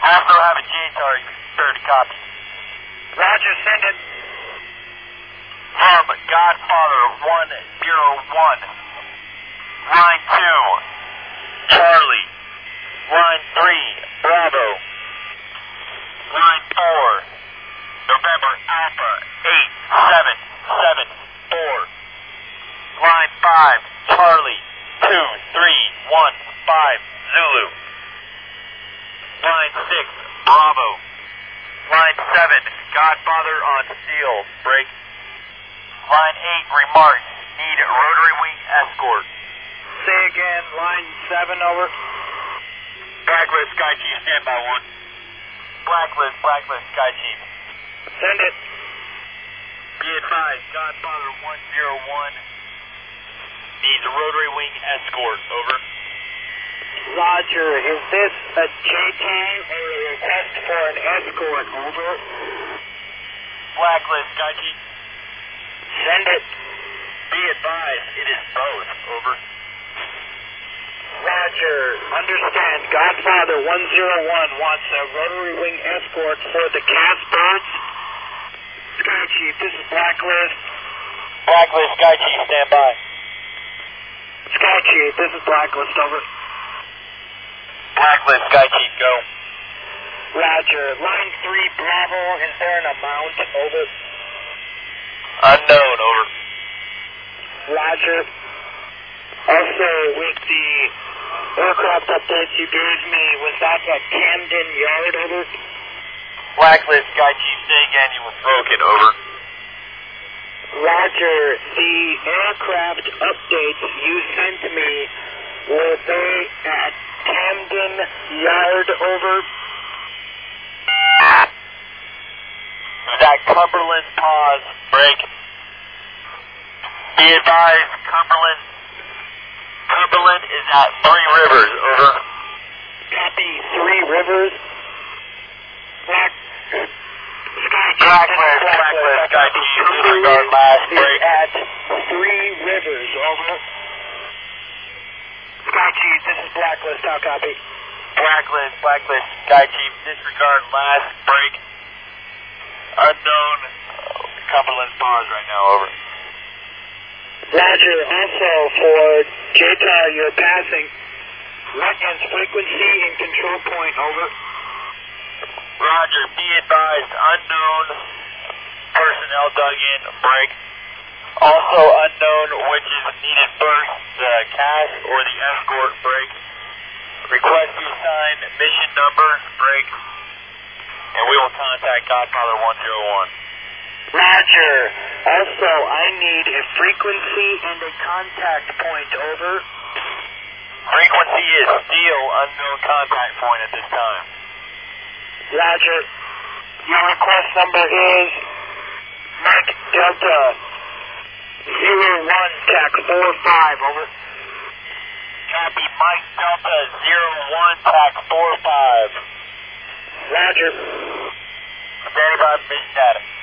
Also have a JTAR, third copy. Roger, send it. From Godfather 101. Line 2, Charlie. Line 3, Bravo. Line 4, November Alpha 8774. Line 5, Charlie 2315 Zulu. Line 6, Bravo. Line 7, Godfather on steel, break. Line 8, Remark, need rotary wing escort. Say again, line 7, over. Blacklist, Sky Chief, stand by 1. Blacklist, Sky Chief. Send it. Be advised, Godfather 101 needs a rotary wing escort, over. Roger, is this a JTAR or a request for an escort, over? Blacklist, Sky Chief. Send it. Be advised, it is both, over. Roger, understand, Godfather 101 wants a rotary wing escort for the Casbirds. Sky Chief, this is Blacklist. Blacklist, Sky Chief, stand by. Sky Chief, this is Blacklist, over. Blacklist, Sky Chief, go. Roger, line 3, Bravo, is there an amount, over? Unknown, over. Roger. Also, with the aircraft updates you gave me, was that at Camden Yard, over? Blacklist, Sky Chief, say again, you were broken, over. Roger, the aircraft updates you sent me, were they at Camden Yard, over? Is that Cumberland, pause, break. Be advised, Cumberland is at 3 Rivers, over. Copy, 3 Rivers. Blacklist, Sky Chief, disregard last break. At 3 Rivers, over. Sky Chief, this is Blacklist, how copy? Blacklist, Sky Chief, disregard last break. Unknown, Cumberland, pause right now, over. Roger, also for JTAR, you're passing Rutgers frequency and control point, over. Roger, be advised, unknown personnel dug in, break. Also unknown which is needed first, the CAS or the escort, break. Request to assign mission number, break. And we will contact Godfather 101. Roger. Also, I need a frequency and a contact point, over. Frequency is still unknown contact point at this time. Roger. Your request number is Mike Delta 01 TAC 45, over. Copy, Mike Delta 01 TAC 45. Roger. Standing by mission data.